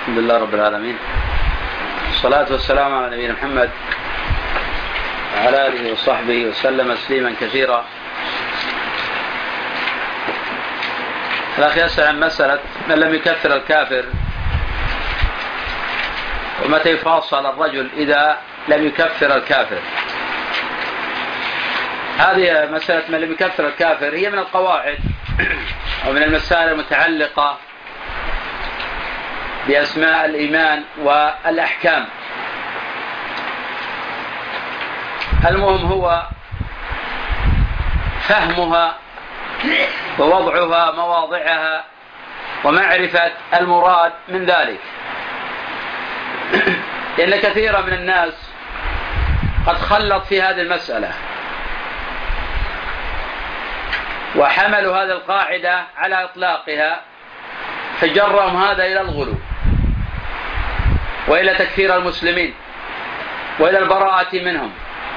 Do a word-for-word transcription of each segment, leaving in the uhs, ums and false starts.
الحمد لله رب العالمين، الصلاة والسلام على نبينا محمد وعلى آله وصحبه وسلم تسليما كثيرا. الأخ يسأل عن مسألة من لم يكفر الكافر، ومتى يفاصل الرجل إذا لم يكفر الكافر. هذه مسألة من لم يكفر الكافر هي من القواعد ومن المسائل المتعلقة بأسماء الإيمان والأحكام. المهم هو فهمها ووضعها مواضعها ومعرفة المراد من ذلك، لأن كثيرا من الناس قد خلط في هذه المسألة وحملوا هذه القاعدة على إطلاقها، فجرهم هذا إلى الغلو وإلى تكفير المسلمين وإلى البراءة منهم.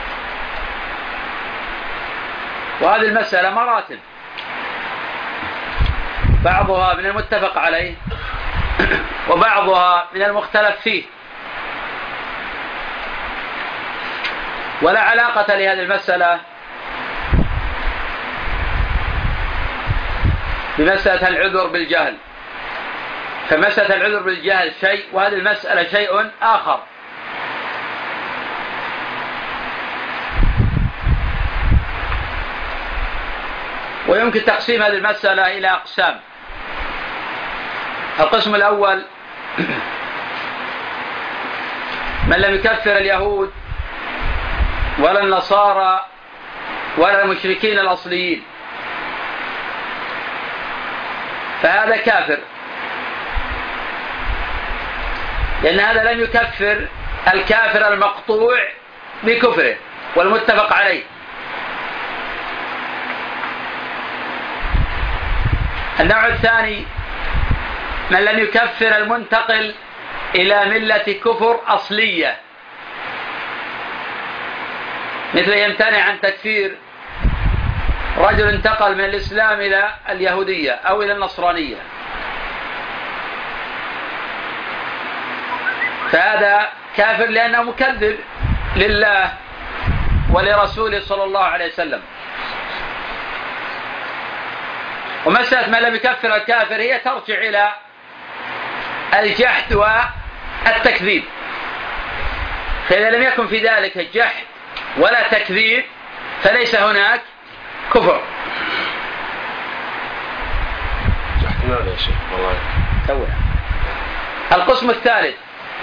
وهذه المسألة مراتب، بعضها من المتفق عليه وبعضها من المختلف فيه، ولا علاقة لهذه المسألة بمسألة العذر بالجهل، فمسألة العذر بالجهل شيء وهذه المسألة شيء آخر. ويمكن تقسيم هذه المسألة إلى أقسام. القسم الأول من لم يكفر اليهود ولا النصارى ولا المشركين الأصليين، فهذا كافر، لأن هذا لم يكفر الكافر المقطوع بكفره والمتفق عليه. النوع الثاني من لم يكفر المنتقل إلى ملة كفر أصلية، مثل يمتنع عن تكفير رجل انتقل من الإسلام إلى اليهودية أو إلى النصرانية، فهذا كافر لأنه مكذب لله ولرسوله صلى الله عليه وسلم. ومسألة من لم يكفر الكافر هي ترجع إلى الجحد والتكذيب، فإذا لم يكن في ذلك الجحد ولا تكذيب فليس هناك كفر. جحد ماذا يا شيخ؟ والله تونا. القسم الثالث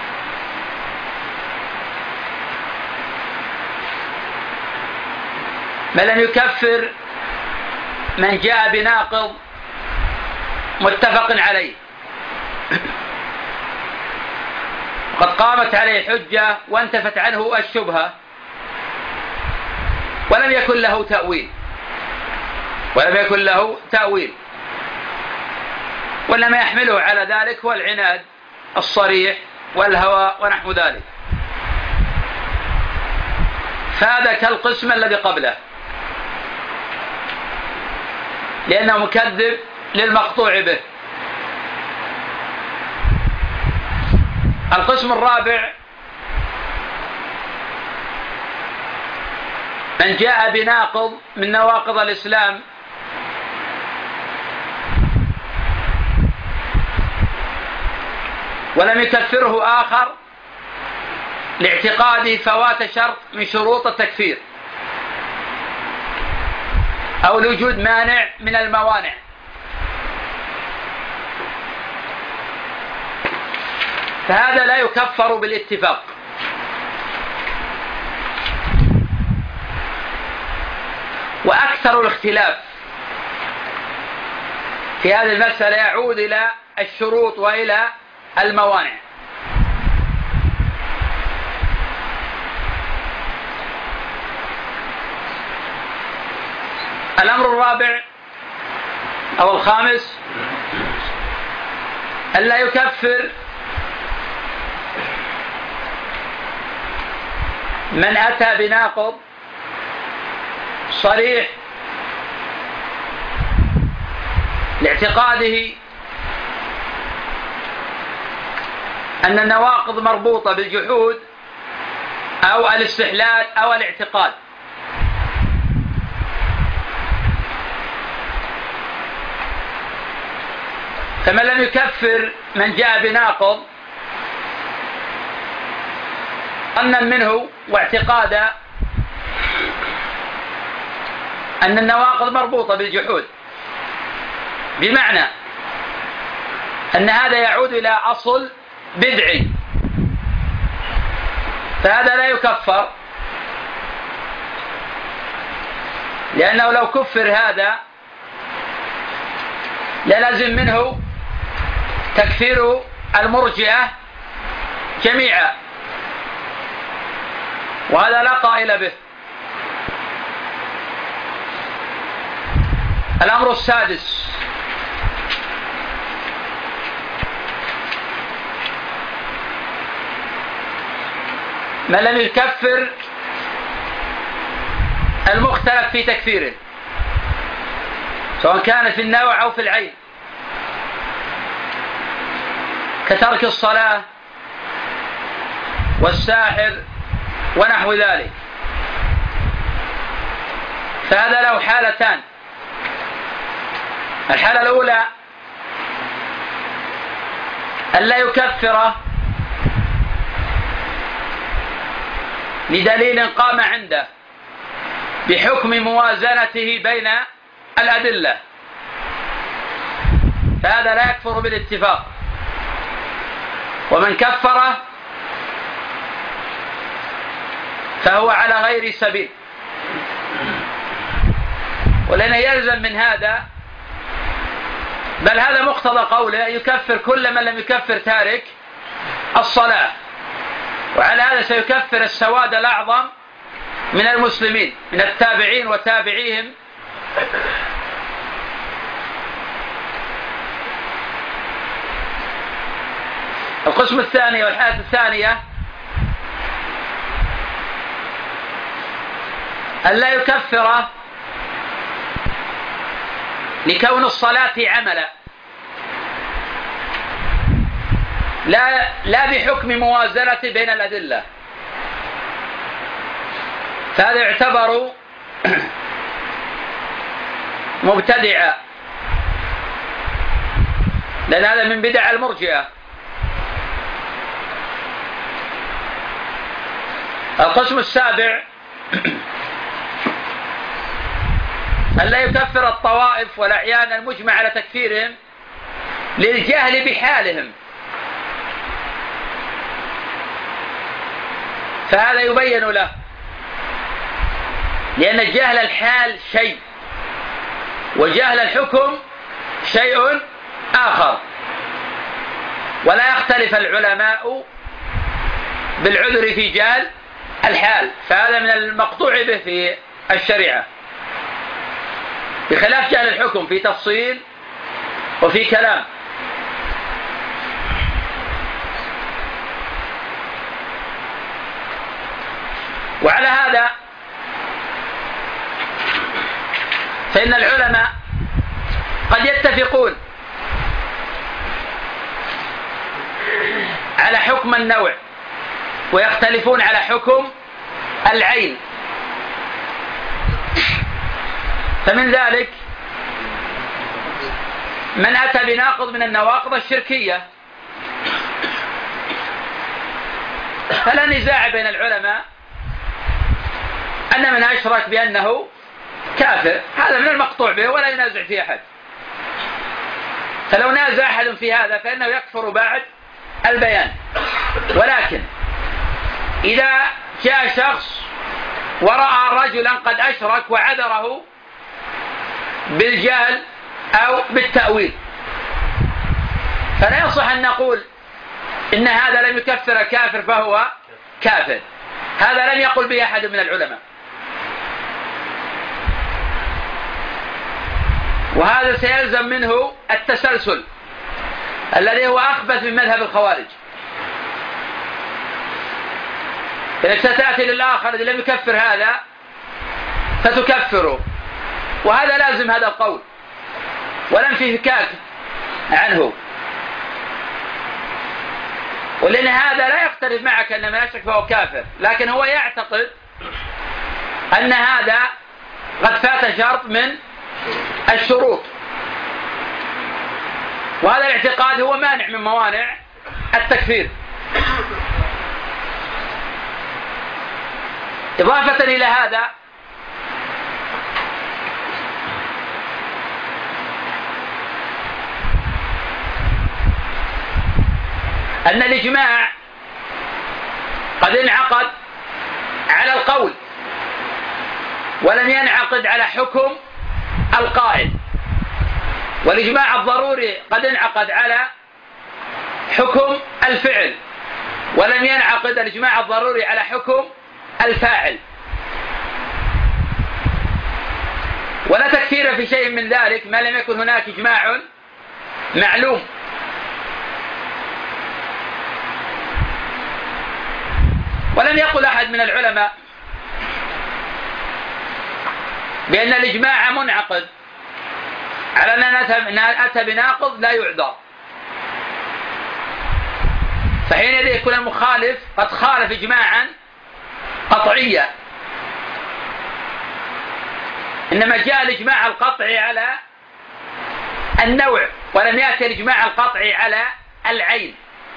من لم يكفر من جاء بناقض متفق عليه وقد قامت عليه حجة وانتفت عنه الشبهة ولم يكن له تأويل ولم يكن له تأويل وإنما يحمله على ذلك هو العناد الصريح والهوى ونحو ذلك، فهذا كالقسم الذي قبله، لأنه مكذب للمقطوع به. القسم الرابع من جاء بناقض من نواقض الإسلام ولم يكفره آخر لاعتقاده فوات شرط من شروط التكفير أو لوجود مانع من الموانع، فهذا لا يكفر بالاتفاق. وأكثر الاختلاف في هذه المسألة يعود إلى الشروط وإلى الموانع. الأمر الرابع أو الخامس ألا يكفر من أتى بناقض صريح لاعتقاده أن النواقض مربوطة بالجحود أو الاستحلال أو الاعتقاد. فمن لم يكفر من جاء بناقض ظنا منه واعتقادا أن النواقض مربوطة بالجحود، بمعنى أن هذا يعود إلى أصل بدعي، فهذا لا يكفر، لأنه لو كفر هذا للازم منه تكفير المرجئة جميعا، وهذا لا قائل به. الأمر السادس: من لم يكفر المختلف في تكفيره، سواء كان في النوع أو في العين، كترك الصلاة والساحر ونحو ذلك، فهذا له حالتان. الحالة الأولى أن لا يكفر لدليل قام عنده بحكم موازنته بين الأدلة، فهذا لا يكفر بالاتفاق. ومن كفره فهو على غير سبيل، ولأنه يلزم من هذا، بل هذا مقتضى قوله يكفر كل من لم يكفر تارك الصلاة، وعلى هذا سيكفر السواد الأعظم من المسلمين من التابعين وتابعيهم. القسم الثاني والحالة الثانية أن لا يكفر لكون الصلاة عملا، لا, لا بحكم موازنة بين الأدلة، فهذا يعتبر مبتدعا، لأن هذا من بدع المرجئة. القسم السابع أن لا يكفر الطوائف والأعيان المجمع على تكفيرهم للجهل بحالهم، فهذا يبين له، لأن جهل الحال شيء وجهل الحكم شيء آخر، ولا يختلف العلماء بالعذر في جهل الحال، فهذا من المقطوع به في الشريعة، بخلاف جهل الحكم في تفصيل وفي كلام. وعلى هذا فإن العلماء قد يتفقون على حكم النوع ويختلفون على حكم العين، فمن ذلك من أتى بناقض من النواقض الشركية، فلا نزاع بين العلماء أن من أشرك بأنه كافر، هذا من المقطوع به ولا ينازع فيه أحد، فلو نازع أحد في هذا فإنه يكفر بعد البيان. ولكن إذا جاء شخص ورأى رجلا قد أشرك وعذره بالجهل أو بالتأويل، فلا يصح أن نقول إن هذا لم يكفر كافر فهو كافر، هذا لم يقل به أحد من العلماء، وهذا سيلزم منه التسلسل الذي هو أخبث من مذهب الخوارج، إذا ستأتي للآخر الذي لم يكفر هذا فتكفره، وهذا لازم هذا القول ولم فيه فكاك عنه. ولأن هذا لا يختلف معك أن من أشرك فهو كافر، لكن هو يعتقد أن هذا قد فات شرط من الشروط، وهذا الاعتقاد هو مانع من موانع التكفير. إضافة إلى هذا أن الإجماع قد انعقد على القول ولم ينعقد على حكم القائل، والإجماع الضروري قد انعقد على حكم الفعل ولم ينعقد الإجماع الضروري على حكم الفاعل. ولا تكفير في شيء من ذلك ما لم يكن هناك إجماع معلوم. ولم يقل أحد من العلماء بأن الإجماع منعقد على أن أتى بناقض لا يعذر، فحينئذ يكون المخالف قد خالف إجماعا قطعيا، إنما جاء الإجماع القطعي على النوع ولم يأتي الإجماع القطعي على العين.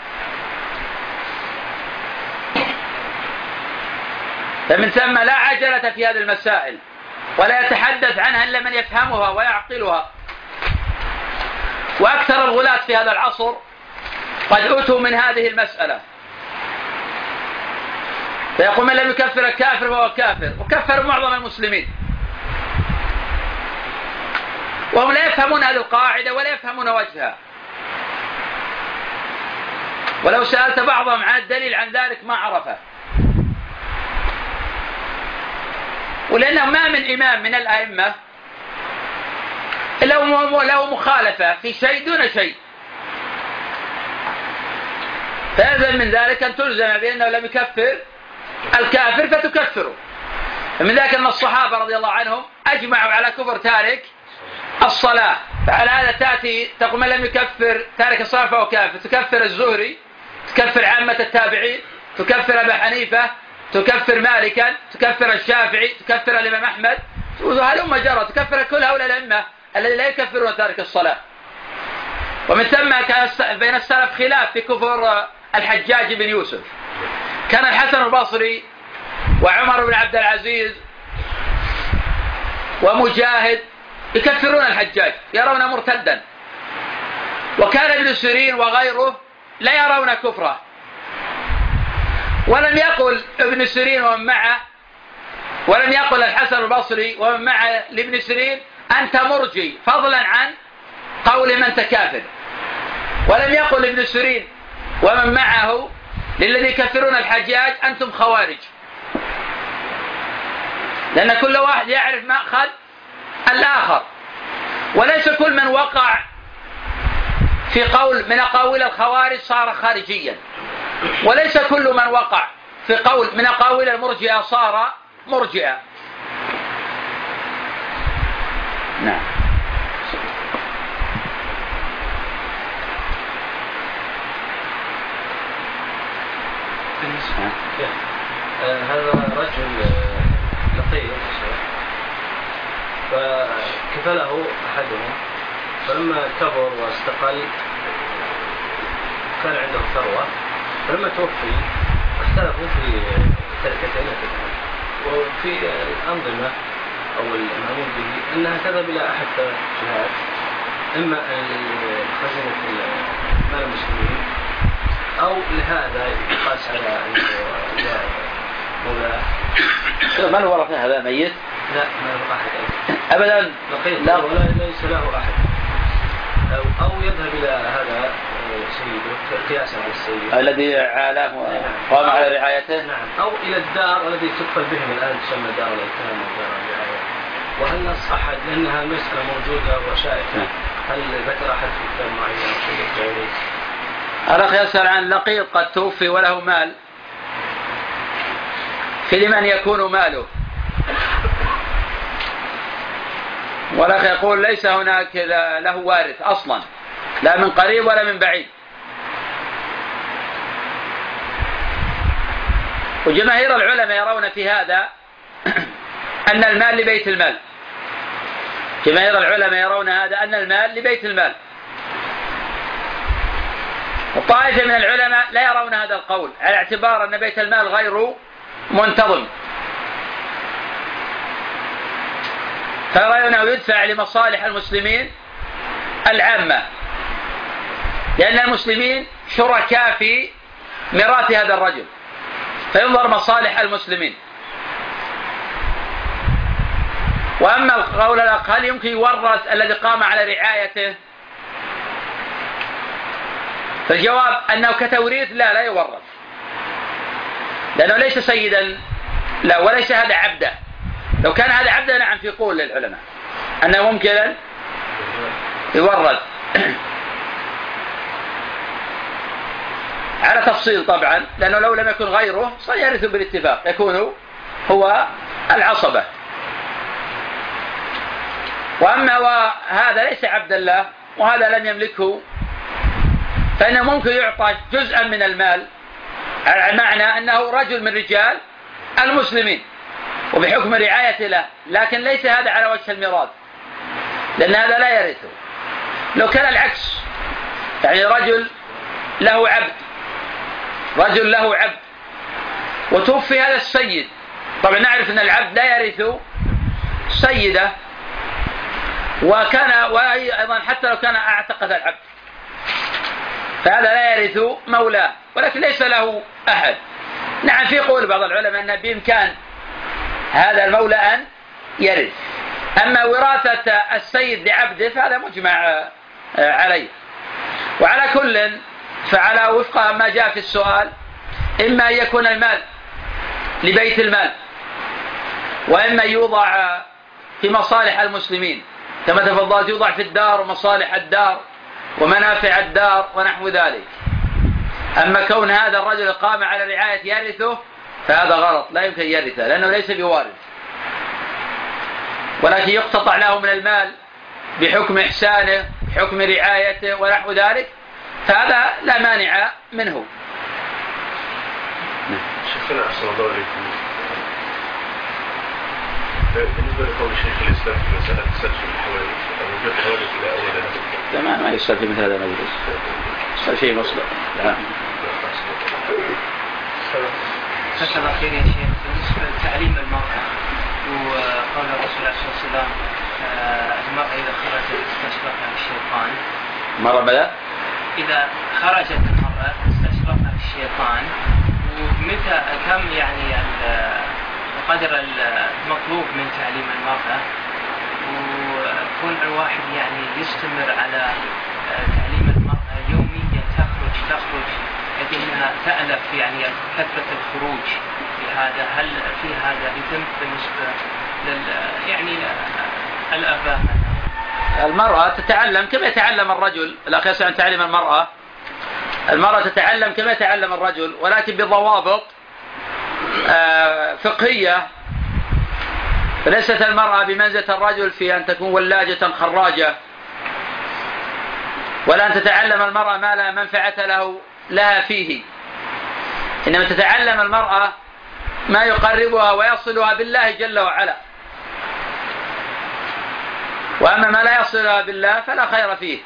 فمن ثم لا عجلة في هذه المسائل ولا يتحدث عنها إلا من يفهمها ويعقلها. وأكثر الغلاة في هذا العصر قد أتوا من هذه المسألة، فيقول من لم يكفر الكافر فهو كافر، وكفر معظم المسلمين وهم لا يفهمون هذه القاعدة ولا يفهمون وجهها. ولو سألت بعضهم عن الدليل عن ذلك ما عرفه، ولأنه ما من إمام من الأئمة له مخالفة في شيء دون شيء، فيلزم من ذلك أن تلزم بأنه لم يكفر الكافر فتكفره. فمن ذلك أن الصحابة رضي الله عنهم أجمعوا على كفر تارك الصلاة، فعلى هذا تأتي تقول من لم يكفر تارك الصلاة فهو كافر، تكفر الزهري، تكفر عامة التابعين، تكفر أبا حنيفة، تكفر مالكا، تكفر الشافعي، تكفر الإمام أحمد، وهلم جرى تكفر كل هؤلاء الأئمة الذين لا يكفرون تارك الصلاة. ومن ثم كان بين السلف خلاف في كفر الحجاج بن يوسف. كان الحسن البصري وعمر بن عبد العزيز ومجاهد يكفرون الحجاج يرون مرتدا، وكان ابن سيرين وغيره لا يرون كفره. ولم يقل ابن سيرين ومن معه، ولم يقل الحسن البصري ومن معه لابن سيرين أنت مرجي فضلا عن قول من تكافر، ولم يقل ابن سيرين ومن معه للذي يكفرون الحجاج أنتم خوارج، لأن كل واحد يعرف مأخذ الآخر. وليس كل من وقع في قول من أقاويل الخوارج صار خارجيا، وليس كل من وقع في قول من أقاويل المرجئة صار مرجئا. نعم. هذا رجل لطيف فكفله أحدهم، فلما كبر واستقل كان عنده ثروة، فلما توفي اختلفوا في تركتين وفي الأنظمة أو المأمون به أنها تذهب إلى أحد ثلاث جهات، إما خزينة مال المسلمين أو لهذا يقاس على مولاه. من الورث هذا ميت؟ لا ما يبقى أحد أبدا، لا ولا ليس له أحد، أو, أو يذهب إلى هذا سيده قياسا على السيد الذي عالم وقام على رعايته. نعم. أو إلى الدار الذي تدخل بهم الآن تسمى دار الأيتام ودار الرعاية. وهل نص أحد لأنها مسألة موجودة وشائكة، هل ذكر أحد في كتاب معين أو شيء جاهز؟ الأخ يسأل عن لقيط قد توفي وله مال، في لمن يكون ماله؟ والأخ يقول ليس هناك له وارث أصلا، لا من قريب ولا من بعيد، وجماهير العلماء يرون في هذا أن المال لبيت المال. جماهير العلماء يرون هذا أن المال لبيت المال. وطائفة من العلماء لا يرون هذا القول على اعتبار أن بيت المال غير منتظم، فرأينا يدفع لمصالح المسلمين العامة، لأن المسلمين شركاء في ميراث هذا الرجل، فينظر مصالح المسلمين. وأما القول الآخر هل يمكن يورث الذي قام على رعايته؟ فالجواب أنه كتوريث لا لا يورث، لأنه ليس سيدا لا وليس هذا عبدا. لو كان هذا عبدا نعم في قول للعلماء أنه ممكن يورث على تفصيل طبعا، لأنه لو لم يكن غيره سيرث بالاتفاق، يكون هو العصبة. وأما وهذا ليس عبدا له وهذا لم يملكه، فإنه ممكن يعطى جزءا من المال على معنى أنه رجل من رجال المسلمين وبحكم رعاية له، لكن ليس هذا على وجه الميراث، لأن هذا لا يرثه. لو كان العكس، يعني رجل له عبد رجل له عبد وتوفي هذا السيد، طبعا نعرف أن العبد لا يرث سيده، وكان وأيضا حتى لو كان أعتقد العبد فهذا لا يرث مولاه، ولكن ليس له أحد. نعم في قول بعض العلماء أن بإمكان هذا المولى أن يرث. أما وراثة السيد لعبده فهذا مجمع عليه. وعلى كل فعلى وفق ما جاء في السؤال، إما أن يكون المال لبيت المال، وإما يوضع في مصالح المسلمين كما تفضلت، يوضع في الدار ومصالح الدار ومنافع الدار ونحو ذلك. أما كون هذا الرجل قام على رعاية يرثه فهذا غلط، لا يمكن يرثه لأنه ليس بوارث، ولكن يقتطع له من المال بحكم إحسانه بحكم رعايته ونحو ذلك، فهذا لا مانع منه. شيخنا أحسن الله عليكم، بالنسبة لقول شيخ الإسلام في مسألة تسلسل الحوادث أو وجود حوادث إلى أولها تمام، ما يصل في مثل هذا المجلس، يصل شيء مصلح. نعم. مسألة الأخير يا شيخ، بالنسبة لتعليم المرأة وقال الرسول عليه الصلاة والسلام المرأة إذا خرجت استشرفها الشيطان. مرة ماذا؟ إذا خرجت المرأة استشرفها الشيطان، ومتى كم يعني القدر المطلوب من تعليم المرأة، وكون الواحد يعني يستمر على تعليم المرأة يوميا، تخرج تخرج لكنها تألف يعني كثرة الخروج بهذا، هل في هذا إثم بالنسبة لل يعني الآباء؟ المرأة تتعلم كما يتعلم الرجل، الأخ يسأل عن تعليم المرأة. المرأة تتعلم كما يتعلم الرجل، ولكن بضوابط فقهية. فليست المرأة بمنزلة الرجل في أن تكون ولاجة خراجة، ولا أن تتعلم المرأة ما لا منفعة له لها فيه، إنما تتعلم المرأة ما يقربها ويصلها بالله جل وعلا، وأما ما لا يصلها بالله فلا خير فيه.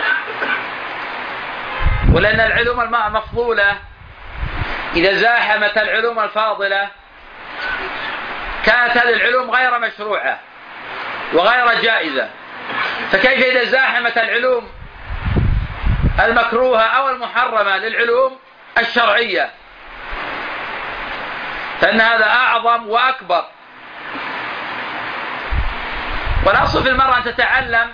ولأن العلوم المفضولة إذا زاحمت العلوم الفاضلة كانت هذه العلوم غير مشروعة وغير جائزة، فكيف إذا زاحمت العلوم المكروهة أو المحرمة للعلوم الشرعية؟ فإن هذا أعظم وأكبر. والأصل في المرأة أن تتعلم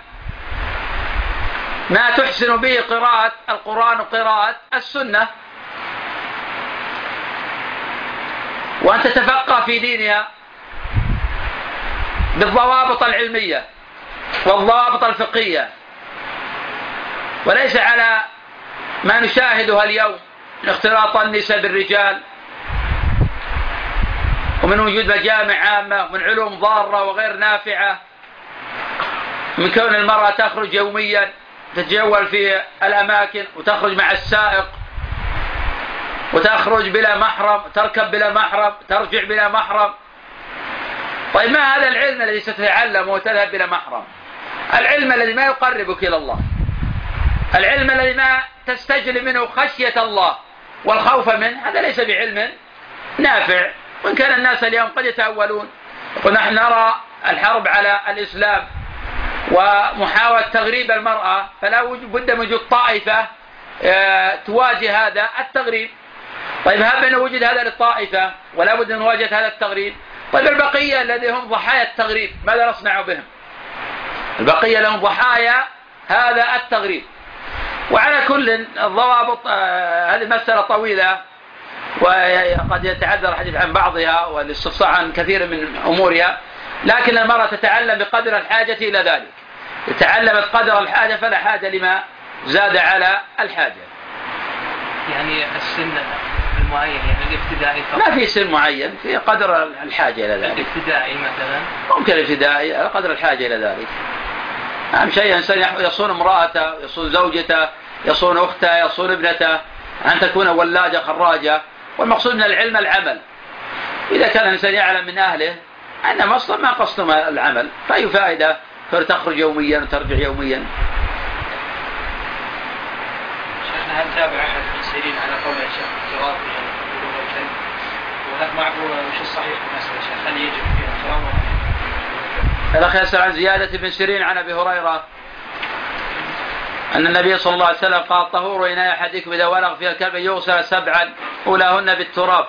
ما تحسن به قراءة القرآن وقراءة السنة، وأن تتفقه في دينها بالضوابط العلمية والضوابط الفقهية، وليس على ما نشاهدها اليوم من اختلاط النساء بالرجال، ومن وجود مجامع عامة، ومن علوم ضارة وغير نافعة، من كون المرأة تخرج يوميا تتجول في الأماكن وتخرج مع السائق وتخرج بلا محرم، تركب بلا محرم، ترجع بلا محرم. طيب ما هذا العلم الذي ستتعلمه وتذهب بلا محرم؟ العلم الذي ما يقربك إلى الله، العلم الذي ما تستجلب منه خشية الله والخوف منه، هذا ليس بعلم نافع. وإن كان الناس اليوم قد يتأولون، ونحن نرى الحرب على الإسلام ومحاولة تغريب المرأة، فلا بد من وجود طائفة تواجه هذا التغريب. طيب هب أن وجد هذا للطائفة ولا بد من مواجهة هذا التغريب، طيب البقية الذين هم ضحايا التغريب ماذا نصنع بهم؟ البقية لهم ضحايا هذا التغريب. وعلى كل الضوابط هذه مسألة طويلة وقد يتعذر الحديث عن بعضها والاستفسار عن كثير من أمورها، لكن المرأة تتعلم بقدر الحاجة إلى ذلك. تتعلمت قدر الحاجة فلا حاجة لما زاد على الحاجة. يعني السن المعين يعني الابتدائي فقط؟ لا في سن معين، في قدر الحاجة إلى ذلك. الابتدائي مثلا؟ ممكن الابتدائي على قدر الحاجة إلى ذلك. أهم شيء إنسان يصون امرأته، يصون زوجته، يصون أخته، يصون ابنته، أن تكون ولاجة خراجة. والمقصود من العلم العمل. إذا كان الإنسان يعلم من أهله أن أصلا ما قصدهم العمل، فأي فائدة تخرج يوميا وترجع يوميا. شيخنا هل تابع أحد من سيرين على قول الشيخ التراب وهل معقول وش الصحيح بالمسألة شيخ؟ هل يجب فيها التراب؟ الأخ يسأل عن زيادة ابن سيرين عن أبي هريرة أن النبي صلى الله عليه وسلم قال: طهور إناء أحدكم إذا ولغ فيها الكلب يغسل سبعا أولاهن بالتراب.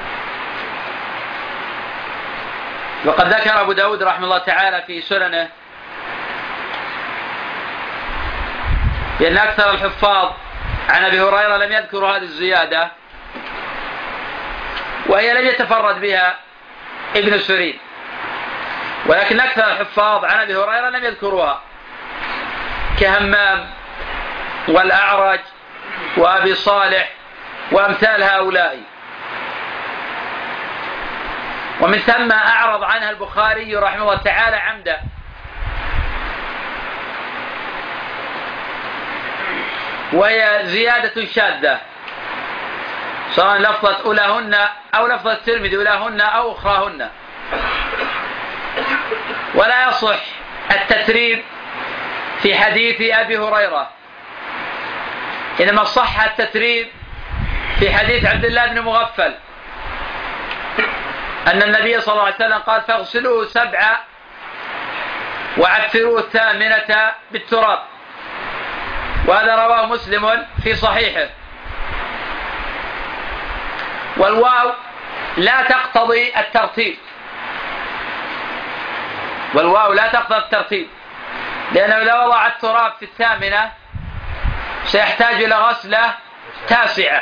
وقد ذكر أبو داود رحمه الله تعالى في سننه بأن أكثر الحفاظ عن أبي هريرة لم يذكروا هذه الزيادة، وهي لم يتفرد بها ابن سيرين، ولكن أكثر الحفاظ عن أبي هريرة لم يذكروها كهمام والأعرج وأبي صالح وأمثال هؤلاء. ومن ثم أعرض عنها البخاري رحمه الله تعالى عمدا. وهي زيادة شاذة، سواء لفظة أولاهن أو لفظة الترمذي أولاهن أو أخراهن. ولا يصح التتريب في حديث أبي هريرة، إنما صح التتريب في حديث عبد الله بن مغفل أن النبي صلى الله عليه وسلم قال: فاغسلوه سبعة وعفروه الثامنة بالتراب. وهذا رواه مسلم في صحيحه. والواو لا تقتضي الترتيب، والواو لا تقتضي الترتيب، لأنه لو وضع التراب في الثامنة سيحتاج إلى غسلة تاسعة،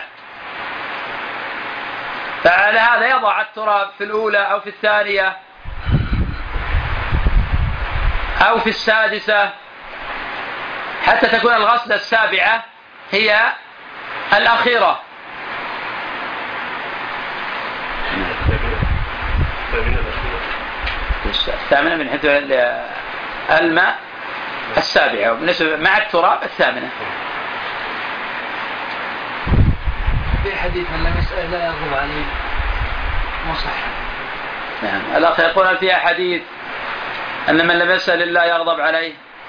فعلى هذا يضع التراب في الأولى أو في الثانية أو في السادسة حتى تكون الغسلة السابعة هي الأخيرة. الثامنة من حيث الماء السابعة، بالنسبة مع التراب الثامنة. في حديث أن المسألة لا يغضب عليه مصحة. نعم. الأخ يقول: فيها حديث أن من لم يسأل الله يغضب عليه.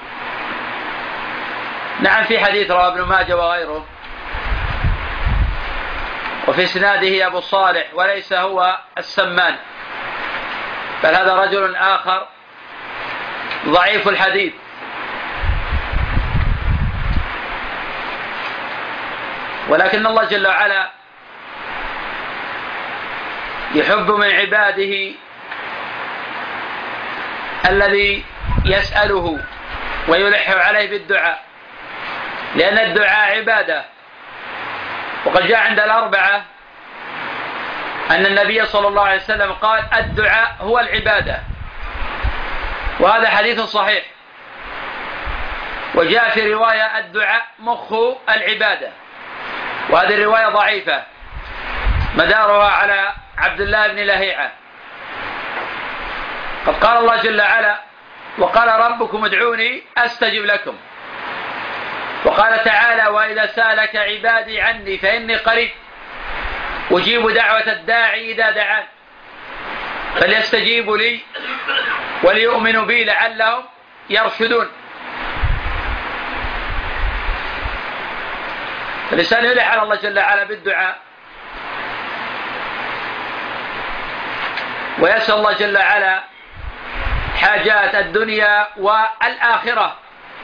نعم، في حديث رواه ابن ماجه وغيره، وفي اسناده أبو صالح وليس هو السمان، بل هذا رجل آخر ضعيف الحديث. ولكن الله جل وعلا يحب من عباده الذي يسأله ويلح عليه بالدعاء، لأن الدعاء عبادة. وقد جاء عند الأربعة أن النبي صلى الله عليه وسلم قال: الدعاء هو العبادة، وهذا حديث صحيح. وجاء في رواية: الدعاء مخ العبادة، وهذه الرواية ضعيفة مدارها على عبد الله بن لهيعة. قد قال الله جل وعلا: وقال ربكم ادعوني أستجب لكم. وقال تعالى: وإذا سألك عبادي عني فإني قريب أجيب دعوة الداعي إذا دعان فليستجيبوا لي وليؤمنوا بي لعلهم يرشدون. الإنسان يلح على الله جل وعلا بالدعاء ويسأل الله جل وعلا حاجات الدنيا والآخرة،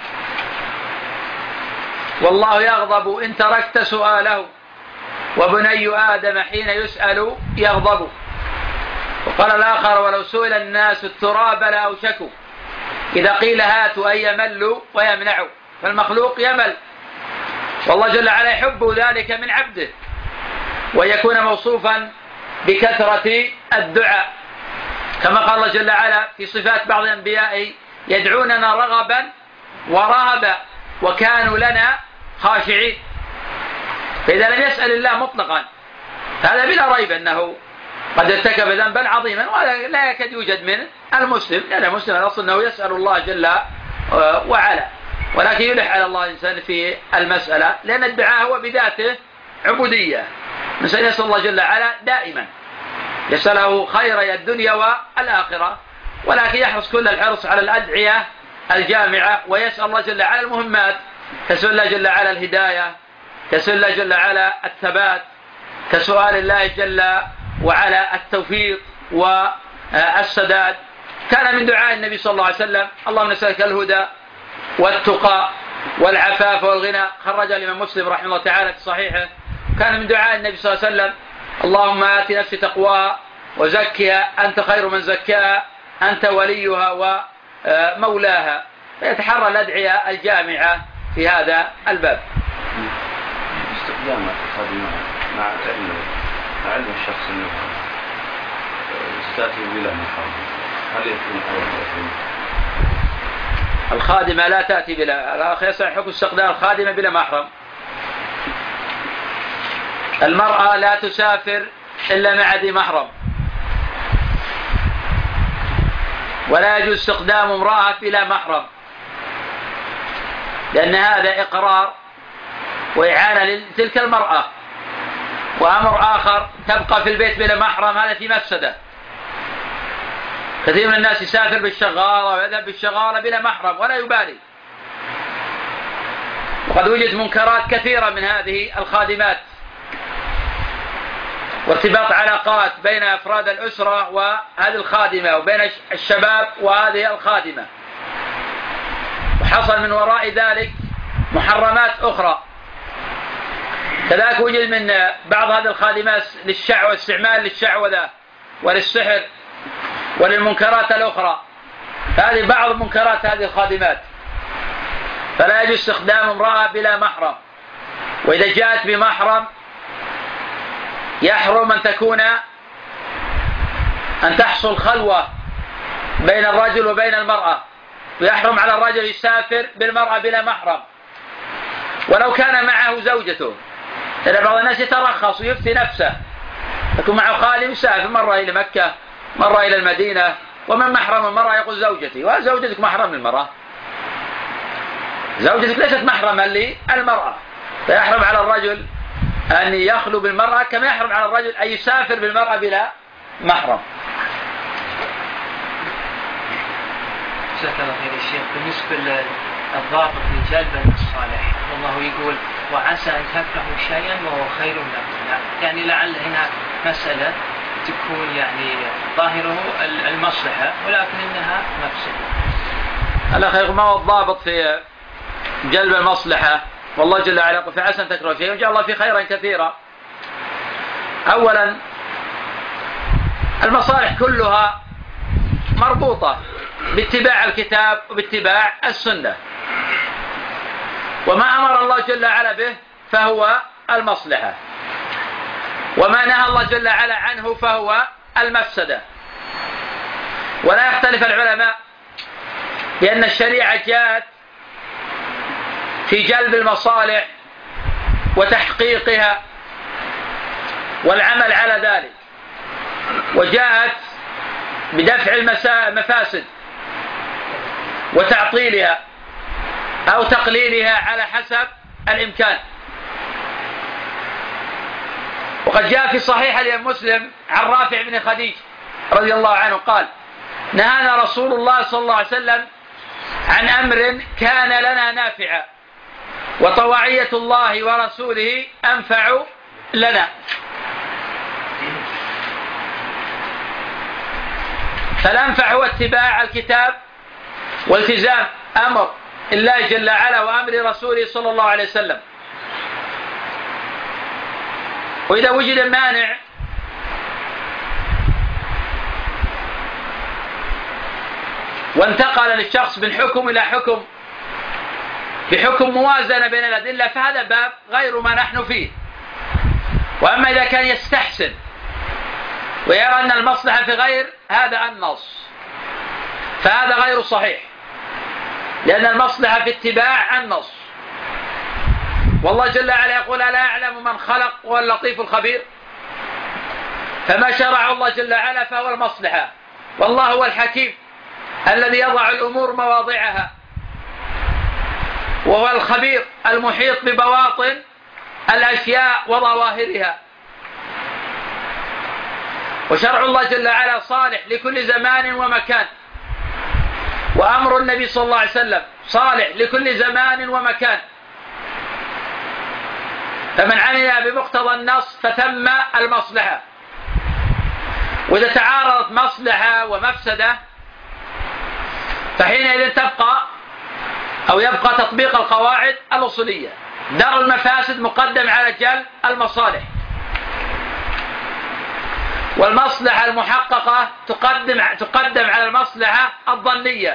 والله يغضب إن تركت سؤاله وبني آدم حين يسأل يغضب. وقال الآخر ولو سئل الناس التراب لأوشكوا إذا قيل هاتوا أن يملوا ويمنعوا. فالمخلوق يمل والله جل وعلا يحب ذلك من عبده، ويكون موصوفا بكثرة الدعاء كما قال الله جل وعلا في صفات بعض الأنبياء يدعوننا رغبا ورهبا وكانوا لنا خاشعين. فإذا لم يسأل الله مطلقا هذا بلا ريب أنه قد ارتكب ذنبا عظيما، ولا لا يكاد يوجد من المسلم، لأن المسلم الأصل أنه يسأل الله جل وعلا، ولكن يلح على الله الإنسان في المسألة، لأن الدعاء هو بذاته عبودية. الإنسان يسأل الله جل وعلا دائما، يسأله خير الدنيا والآخرة، ولكن يحرص كل الحرص على الأدعية الجامعة، ويسأل الله جل وعلا المهمات، كسؤال الله جل وعلا الهداية، كسؤال الله جل وعلا الثبات، كسؤال الله جل وعلا التوفيق والسداد. كان من دعاء النبي صلى الله عليه وسلم اللهم نسألك الهدى والتقى والعفاف والغنى، خرج الإمام مسلم رحمه الله تعالى في صحيحه. كان من دعاء النبي صلى الله عليه وسلم اللهم آت نفسي تقواها وزكها أنت خير من زكاها أنت وليها ومولاها. فيتحرى الأدعية الجامعة في هذا الباب. استخدام الخادمات مع علم مع علم الشخص أنه تأتي بلا محرم، هل يكون أول؟ الخادمة لا تأتي بلا، الأخ يسأل حكم استخدام الخادمة بلا محرم. المرأة لا تسافر إلا مع ذي محرم، ولا يجوز استخدام امرأة بلا محرم، لأن هذا إقرار وإعانة لتلك المرأة. وأمر آخر تبقى في البيت بلا محرم، هذا في مفسدة. كثير من الناس يسافر بالشغالة ويذهب بالشغالة بلا محرم ولا يبالي، وقد وجد منكرات كثيرة من هذه الخادمات، وارتباط علاقات بين أفراد الأسرة وهذه الخادمة، وبين الشباب وهذه الخادمة، وحصل من وراء ذلك محرمات أخرى. كذلك وجد من بعض هذه الخادمات للشعوذة، استعمال للشعوذة وللسحر وللمنكرات الأخرى. هذه بعض منكرات هذه الخادمات، فلا يجوز استخدام امرأة بلا محرم. وإذا جاءت بمحرم يحرم أن تكون أن تحصل خلوة بين الرجل وبين المرأة، ويحرم على الرجل يسافر بالمرأة بلا محرم ولو كان معه زوجته، لأن بعض الناس يترخص ويفتي نفسه، يكون معه خادم يسافر مرة إلى مكة مرة إلى المدينة، ومن محرم المرأة يقول زوجتي، وزوجتك محرم للمرأة، زوجتك ليست محرما للمرأة. فيحرم على الرجل أن يخلو بالمرأة كما يحرم على الرجل أن يسافر بالمرأة بلا محرم. جزاك الله خير يا شيخ. بالنسبة للضابط لجلب المصالح، والله يقول وعسى أن تكرهوا شيئا وهو خير لكم، يعني لعل هنا مسألة تكون يعني ظاهره المصلحة ولكن إنها مفسدة. الأخ يقول ما هو الضابط في جلب المصلحة؟ والله جل وعلا يقول فعسى أن تكرهوا شيئا وجعل الله فيه خيرا كثيرا. أولا المصالح كلها مربوطة باتباع الكتاب وباتباع السنة، وما أمر الله جل وعلا به فهو المصلحة، وما نهى الله جل وعلا عنه فهو المفسدة. ولا يختلف العلماء بأن الشريعة جاءت في جلب المصالح وتحقيقها والعمل على ذلك، وجاءت بدفع المفاسد وتعطيلها أو تقليلها على حسب الإمكان. وقد جاء في صحيح الإمام مسلم عن رافع بن خديج رضي الله عنه قال: نهانا رسول الله صلى الله عليه وسلم عن أمر كان لنا نافعا، وطواعية الله ورسوله أنفع لنا. فالأنفع هو اتباع الكتاب والتزام أمر الله جل وعلا وأمر رسوله صلى الله عليه وسلم. وإذا وجد مانع وانتقل للشخص من حكم إلى حكم بحكم موازنة بين الأدلة فهذا باب غير ما نحن فيه. وأما إذا كان يستحسن ويرى أن المصلحة في غير هذا النص فهذا غير صحيح، لأن المصلحة في اتباع النص. والله جل وعلا يقول: ألا يعلم من خلق وهو اللطيف الخبير. فما شرع الله جل وعلا فهو المصلحة، والله هو الحكيم الذي يضع الأمور مواضعها، وهو الخبير المحيط ببواطن الأشياء وظواهرها. وشرع الله جل وعلا صالح لكل زمان ومكان، وأمر النبي صلى الله عليه وسلم صالح لكل زمان ومكان. فمن عمل بمقتضى النص فثم المصلحة. وإذا تعارضت مصلحة ومفسدة فحينئذ تبقى أو يبقى تطبيق القواعد الأصولية: درء المفاسد مقدم على جلب المصالح، والمصلحة المحققة تقدم تقدم على المصلحة الظنية.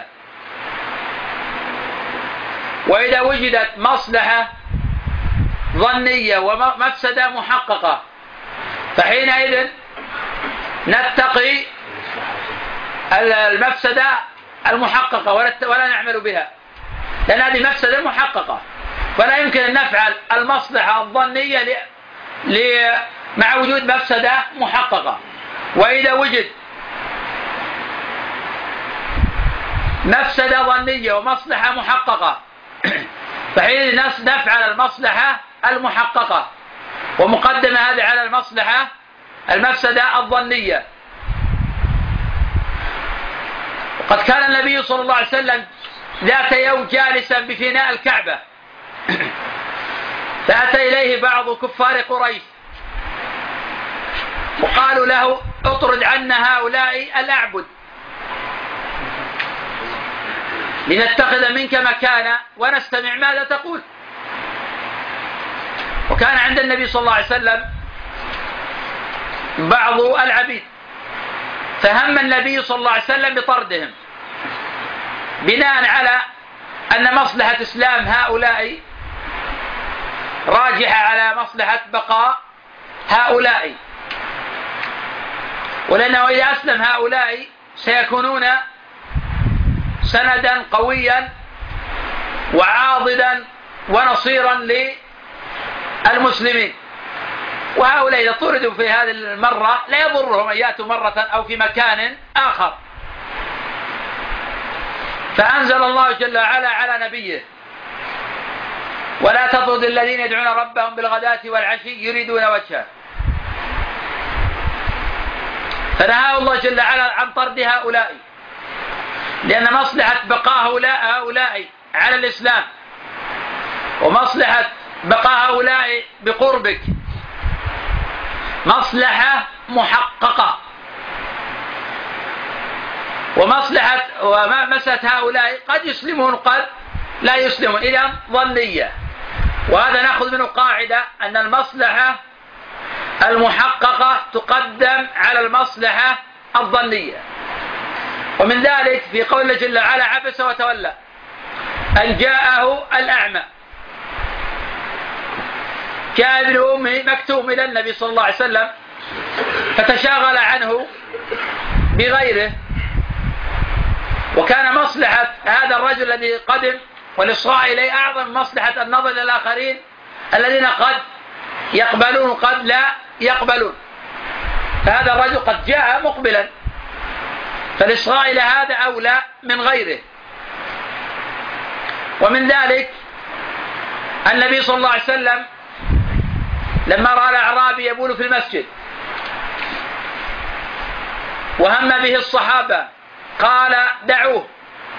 وإذا وجدت مصلحة ظنية ومفسدة محققة فحينئذ نتقي المفسدة المحققة ولا نعمل بها، لأن هذه مفسدة محققة، فلا يمكن أن نفعل المصلحة الظنية مع وجود مفسدة محققة. وإذا وجد مفسدة ظنية ومصلحة محققة فحين نفعل المصلحة المحققة ومقدمة هذه على المصلحة المفسدة الظنية. وقد كان النبي صلى الله عليه وسلم ذات يوم جالسا بفناء الكعبة فأتى إليه بعض كفار قريش وقالوا له: اطرد عنا هؤلاء الأعبد لنتخذ منك مكانا ونستمع ماذا تقول. وكان عند النبي صلى الله عليه وسلم بعض العبيد فهم النبي صلى الله عليه وسلم بطردهم بناء على أن مصلحة إسلام هؤلاء راجحة على مصلحة بقاء هؤلاء، ولأنه إذا أسلم هؤلاء سيكونون سندا قويا وعاضدا ونصيرا للمسلمين. وهؤلاء إذا طردوا في هذه المرة لا يضرهم أن يأتوا مرة أو في مكان آخر. فأنزل الله جل وعلا على نبيه: ولا تطرد الذين يدعون ربهم بالغداة والعشي يريدون وجهه. فنهى الله جل وعلا عن طرد هؤلاء، لأن مصلحة بقاء هؤلاء على الإسلام ومصلحة بقاء هؤلاء بقربك مصلحة محققة، ومصلحة ومسألة هؤلاء قد يسلمون قد لا يسلمون، إذن ظنية. وهذا نأخذ منه قاعدة أن المصلحة المحققة تقدم على المصلحة الظنية. ومن ذلك في قول الله جل وعلا: عبس وتولى أن جاءه الأعمى. جاء ابن أمه مكتوم إلى النبي صلى الله عليه وسلم فتشاغل عنه بغيره، وكان مصلحة هذا الرجل الذي قدم والإصغاء إليه أعظم مصلحة النظر إلى الآخرين الذين قد يقبلون قد لا يقبلون. فهذا الرجل قد جاء مقبلا، فالإصغاء إلى هذا أولى من غيره. ومن ذلك النبي صلى الله عليه وسلم لما رأى الأعرابي يبول في المسجد وهم به الصحابة قال دعوه،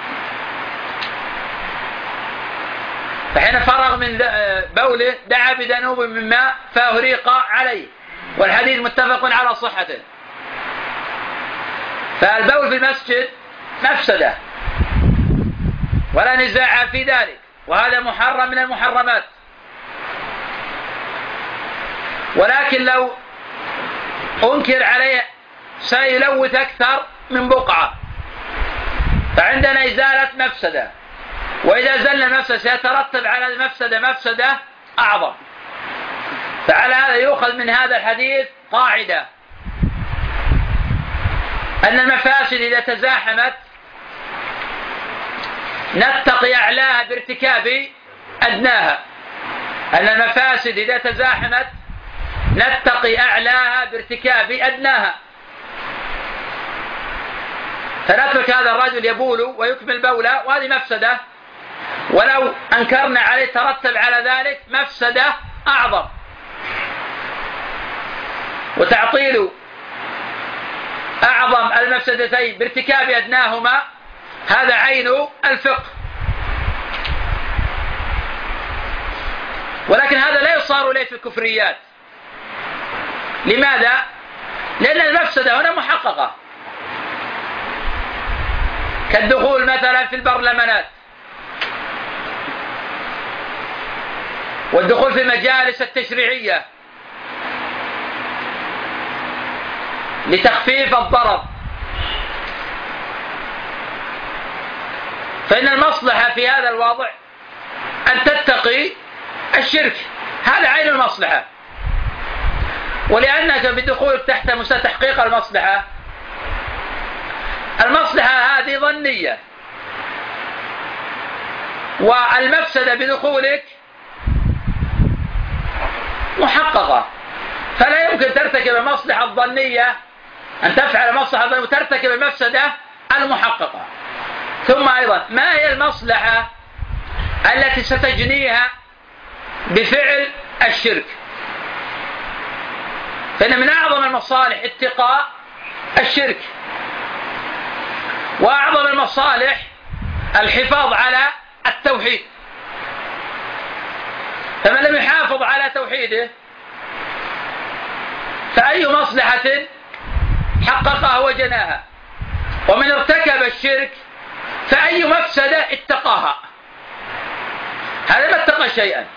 فحين فرغ من بوله دعا بدنوب من ماء فأهريق عليه، والحديث متفق على صحته. فالبول في المسجد مفسدة ولا نزاع في ذلك، وهذا محرم من المحرمات. ولكن لو أنكر عليه سيلوث أكثر من بقعة، فعندنا إزالة مفسدة، وإذا زلنا المفسدة سيترتب على المفسدة مفسدة أعظم. فعلى هذا يؤخذ من هذا الحديث قاعدة أن المفاسد إذا تزاحمت نتقي أعلاها بارتكاب أدناها. أن المفاسد إذا تزاحمت نتقي أعلاها بارتكاب أدناها. فنترك هذا الرجل يبول ويكمل بوله، وهذه مفسدة، ولو أنكرنا عليه ترتب على ذلك مفسدة أعظم. وتعطيل أعظم المفسدتين بارتكاب أدناهما هذا عين الفقه. ولكن هذا لا يصار إليه في الكفريات. لماذا؟ لأن المفسدة هنا محققة، كالدخول مثلا في البرلمانات والدخول في المجالس التشريعية لتخفيف الضرر. فإن المصلحة في هذا الوضع أن تتقي الشرك، هذا عين المصلحة. ولأنك بدخولك تحت مسمى تحقيق المصلحة، المصلحة هذه ظنية، والمفسدة بدخولك محققة، فلا يمكن ترتكب المصلحة الظنية أن تفعل المصلحة الظنية وترتكب المفسدة المحققة. ثم أيضا ما هي المصلحة التي ستجنيها بفعل الشرك؟ فإن من أعظم المصالح اتقاء الشرك، وأعظم المصالح الحفاظ على التوحيد. فمن لم يحافظ على توحيده فأي مصلحة حققها وجناها، ومن ارتكب الشرك فأي مفسدة اتقاها. هذا ما اتقى شيئا.